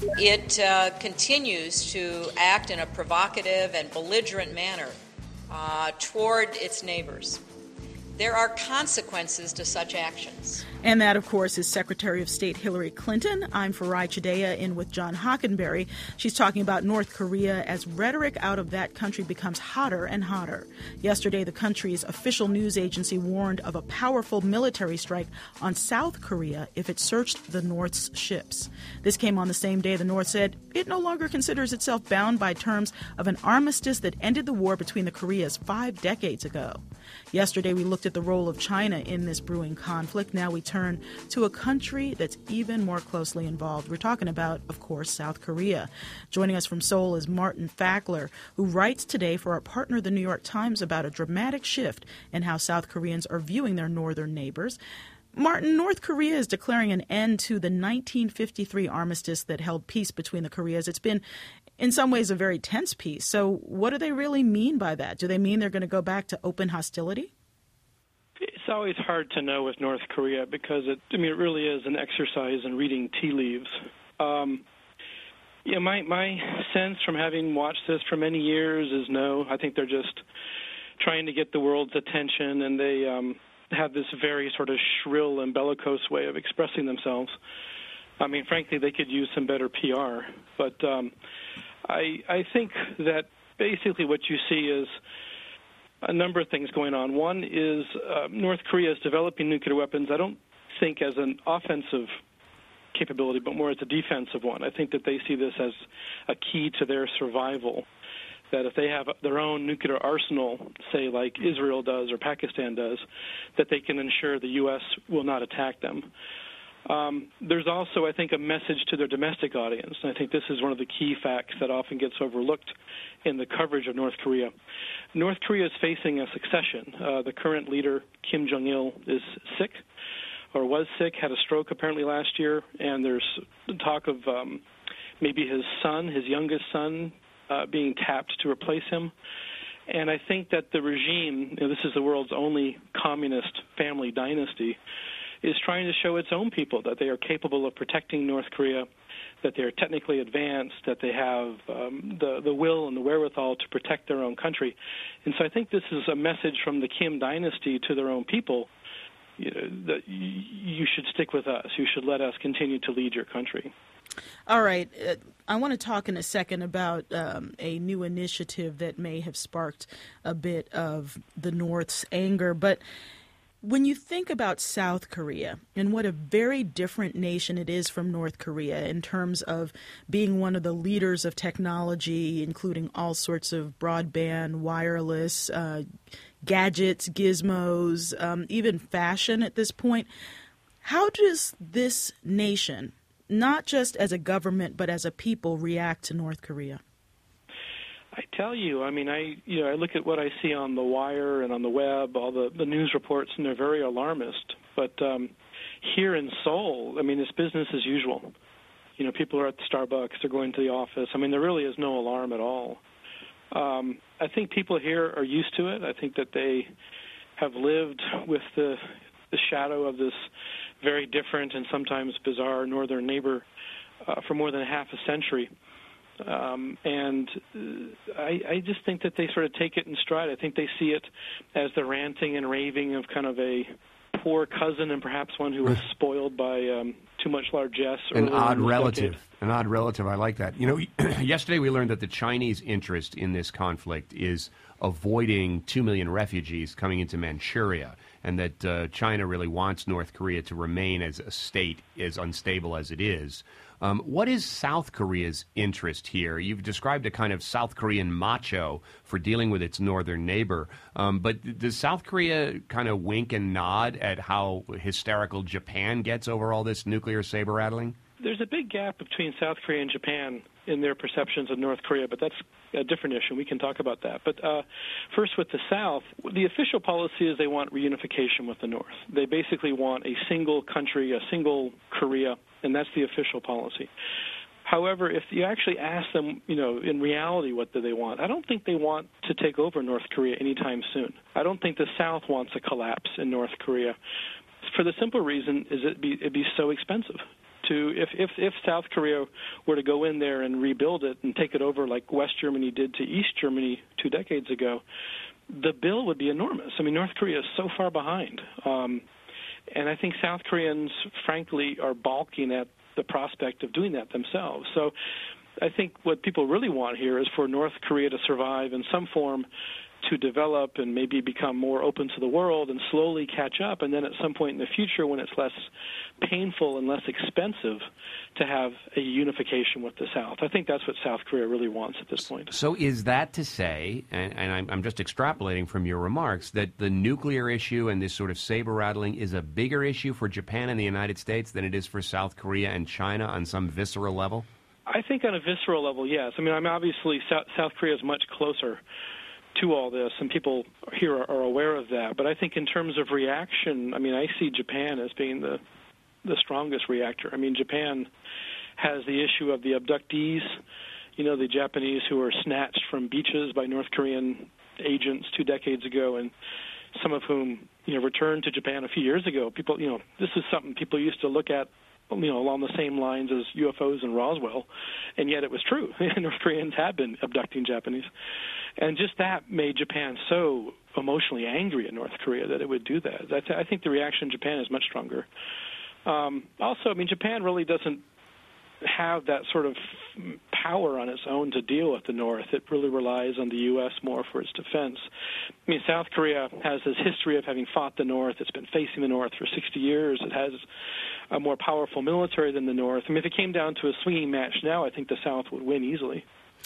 it continues to act in a provocative and belligerent manner toward its neighbors. There are consequences to such actions. And that, of course, is Secretary of State Hillary Clinton. I'm Farai Chideya in with John Hockenberry. She's talking about North Korea as rhetoric out of that country becomes hotter and hotter. Yesterday, the country's official news agency warned of a powerful military strike on South Korea if it searched the North's ships. This came on the same day the North said it no longer considers itself bound by terms of an armistice that ended the war between the Koreas 5 decades ago. Yesterday, we looked at the role of China in this brewing conflict. Now we turn to a country that's even more closely involved. We're talking about, of course, South Korea. Joining us from Seoul is Martin Fackler, who writes today for our partner, The New York Times, about a dramatic shift in how South Koreans are viewing their northern neighbors. Martin, North Korea is declaring an end to the 1953 armistice that held peace between the Koreas. It's been, in some ways, a very tense peace. So what do they really mean by that? Do they mean they're going to go back to open hostility? It's always hard to know with North Korea because it really is an exercise in reading tea leaves. My sense from having watched this for many years is no. I think they're just trying to get the world's attention, and they have this very sort of shrill and bellicose way of expressing themselves. I mean, frankly, they could use some better PR. But I think that basically what you see is a number of things going on. One is North Korea is developing nuclear weapons, I don't think as an offensive capability, but more as a defensive one. I think that they see this as a key to their survival, that if they have their own nuclear arsenal, say like Israel does or Pakistan does, that they can ensure the U.S. will not attack them. There's also, I think, a message to their domestic audience, and I think this is one of the key facts that often gets overlooked in the coverage of North Korea. North Korea is facing a succession. The current leader, Kim Jong-il, is sick, or was sick, had a stroke apparently last year, and there's talk of maybe his son, his youngest son, being tapped to replace him. And I think that the regime, this is the world's only communist family dynasty, is trying to show its own people that they are capable of protecting North Korea, that they are technically advanced, that they have the will and the wherewithal to protect their own country. And so I think this is a message from the Kim dynasty to their own people, that you should stick with us. You should let us continue to lead your country. All right. I want to talk in a second about a new initiative that may have sparked a bit of the North's anger. But when you think about South Korea and what a very different nation it is from North Korea in terms of being one of the leaders of technology, including all sorts of broadband, wireless, gadgets, gizmos, even fashion at this point, how does this nation, not just as a government but as a people, react to North Korea? I tell you, I look at what I see on the wire and on the web, all the news reports, and they're very alarmist. But here in Seoul, it's business as usual. People are at the Starbucks, they're going to the office. There really is no alarm at all. I think people here are used to it. I think that they have lived with the shadow of this very different and sometimes bizarre northern neighbor for more than half a century. And I just think that they sort of take it in stride. I think they see it as the ranting and raving of kind of a poor cousin and perhaps one who was spoiled by too much largesse. An odd relative. An odd relative. I like that. Yesterday we learned that the Chinese interest in this conflict is avoiding 2 million refugees coming into Manchuria, and that China really wants North Korea to remain as a state as unstable as it is. What is South Korea's interest here? You've described a kind of South Korean macho for dealing with its northern neighbor. But does South Korea kind of wink and nod at how hysterical Japan gets over all this nuclear saber-rattling? There's a big gap between South Korea and Japan in their perceptions of North Korea, but that's a different issue. We can talk about that. But first with the South, the official policy is they want reunification with the North. They basically want a single country, a single Korea, and that's the official policy. However, if you actually ask them, in reality, what do they want? I don't think they want to take over North Korea anytime soon. I don't think the South wants a collapse in North Korea for the simple reason is it'd be so expensive to, if South Korea were to go in there and rebuild it and take it over like West Germany did to East Germany 2 decades ago, the bill would be enormous. I mean, North Korea is so far behind. And I think South Koreans, frankly, are balking at the prospect of doing that themselves. So I think what people really want here is for North Korea to survive in some form, to develop and maybe become more open to the world and slowly catch up, and then at some point in the future when it's less painful and less expensive to have a unification with the South. I think that's what South Korea really wants at this point. So is that to say, and I'm just extrapolating from your remarks, that the nuclear issue and this sort of saber-rattling is a bigger issue for Japan and the United States than it is for South Korea and China on some visceral level? I think on a visceral level, yes. I mean, obviously South Korea is much closer to all this, and people here are aware of that. But I think in terms of reaction, I mean, I see Japan as being the strongest reactor. I mean, Japan has the issue of the abductees, the Japanese who were snatched from beaches by North Korean agents 2 decades ago, and some of whom, returned to Japan a few years ago. People, this is something people used to look at, along the same lines as UFOs in Roswell, and yet it was true. North Koreans had been abducting Japanese. And just that made Japan so emotionally angry at North Korea that it would do that. I think the reaction in Japan is much stronger. Also, I mean, Japan really doesn't have that sort of power on its own to deal with the North. It really relies on the U.S. more for its defense. I mean, South Korea has this history of having fought the North. It's been facing the North for 60 years. It has a more powerful military than the North. I mean, if it came down to a swinging match now, I think the South would win easily.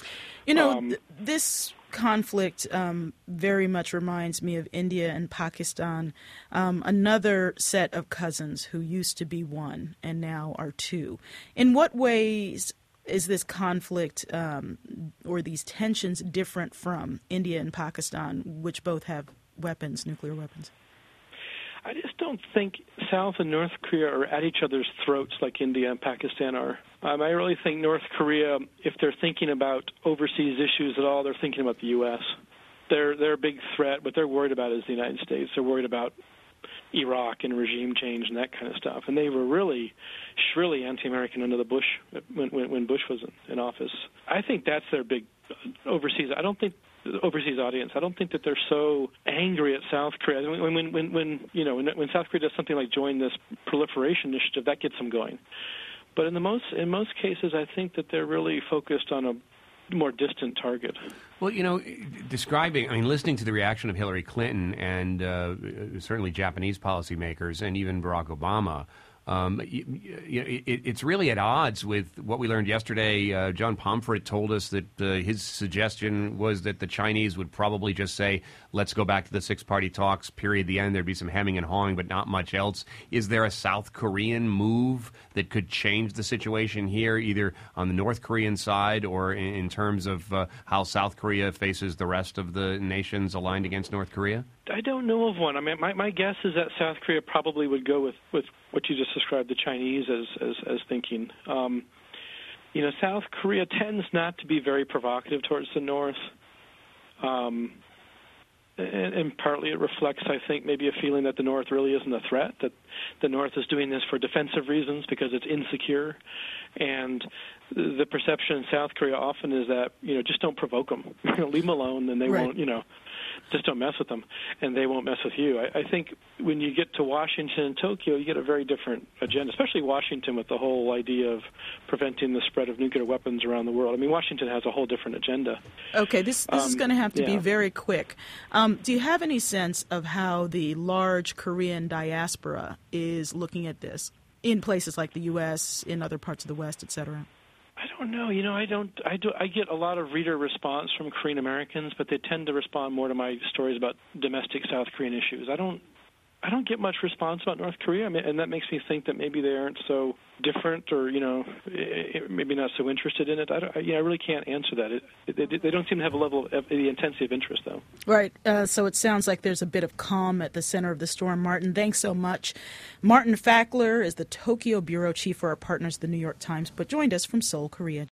This conflict very much reminds me of India and Pakistan, another set of cousins who used to be one and now are two. In what ways is this conflict or these tensions different from India and Pakistan, which both have weapons, nuclear weapons? I just don't think South and North Korea are at each other's throats like India and Pakistan are. I really think North Korea, if they're thinking about overseas issues at all, they're thinking about the U.S. They're a big threat. What they're worried about is the United States. They're worried about Iraq and regime change and that kind of stuff. And they were really shrilly anti-American under the Bush when Bush was in office. I think that's their big overseas. I don't think overseas audience. I don't think that they're so angry at South Korea. When South Korea does something like join this proliferation initiative, that gets them going. But in most cases, I think that they're really focused on a more distant target. Well, listening to the reaction of Hillary Clinton and certainly Japanese policymakers and even Barack Obama, it's really at odds with what we learned yesterday. John Pomfret told us that his suggestion was that the Chinese would probably just say, let's go back to the six-party talks, period, the end. There'd be some hemming and hawing, but not much else. Is there a South Korean move that could change the situation here, either on the North Korean side or in terms of how South Korea faces the rest of the nations aligned against North Korea? I don't know of one. I mean, my guess is that South Korea probably would go with what you just described, the Chinese as thinking. South Korea tends not to be very provocative towards the North. And partly it reflects, I think, maybe a feeling that the North really isn't a threat, that the North is doing this for defensive reasons because it's insecure. And the perception in South Korea often is that, just don't provoke them. Leave them alone, and they won't, just don't mess with them, and they won't mess with you. I think when you get to Washington and Tokyo, you get a very different agenda, especially Washington with the whole idea of preventing the spread of nuclear weapons around the world. I mean, Washington has a whole different agenda. Okay, this is going to have to be very quick. Do you have any sense of how the large Korean diaspora is looking at this in places like the U.S., in other parts of the West, et cetera? I don't know. I get a lot of reader response from Korean Americans, but they tend to respond more to my stories about domestic South Korean issues. I don't get much response about North Korea, and that makes me think that maybe they aren't so different, or maybe not so interested in it. I really can't answer that. They don't seem to have a level of the intensity of interest, though. Right. So it sounds like there's a bit of calm at the center of the storm. Martin, thanks so much. Martin Fackler is the Tokyo bureau chief for our partners, the New York Times, but joined us from Seoul, Korea.